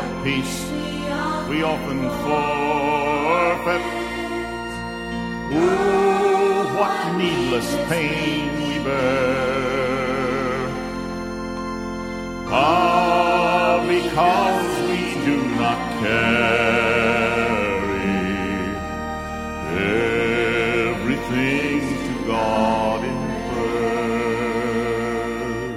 peace we often forfeit. Oh, what needless pain we bear. Ah, because we do not carry everything to God in prayer.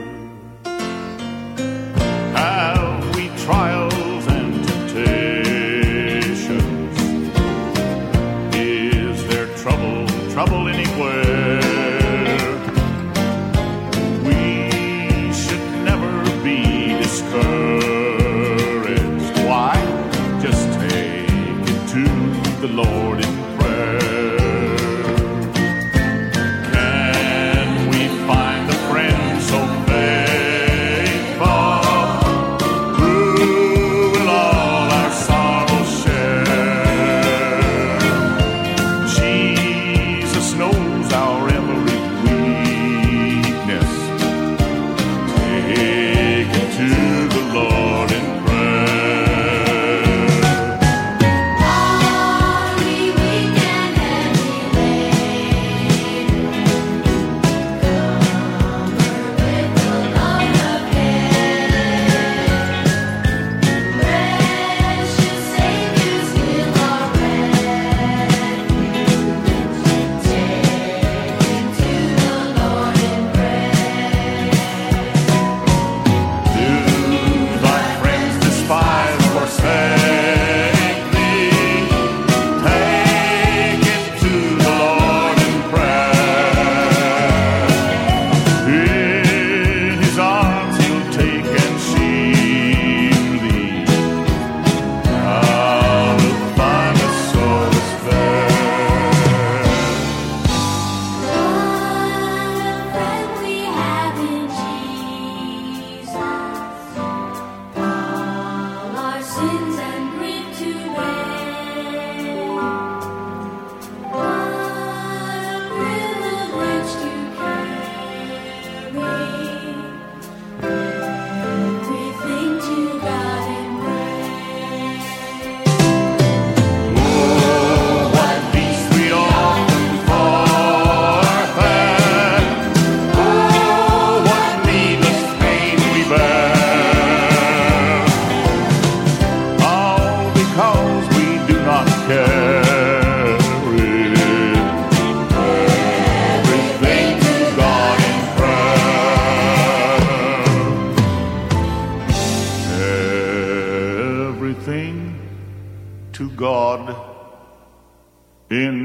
Have we trials and temptations? Is there trouble anywhere? We should never be discouraged. Why? Just take it to the Lord in prayer. Can we find a friend so faithful who will all our sorrows share? Jesus knows our every weakness. Take it to the Lord in prayer. Are we weak and heavy laden? Covered with the load of care. Precious Savior, still our refuge. Take it to the Lord in prayer. Do thy friends despise, forsake thee? Take it to the Lord in prayer. In his arms he'll take and shield thee. Thou wilt find a solace there. What a friend we have in Jesus, all our sins and grief to bear. What a privilege to carry everything to God in prayer. Oh, what peace we often forfeit. Oh, what needless pain we bear. All because we do not carry everything to God in prayer. Everything to God in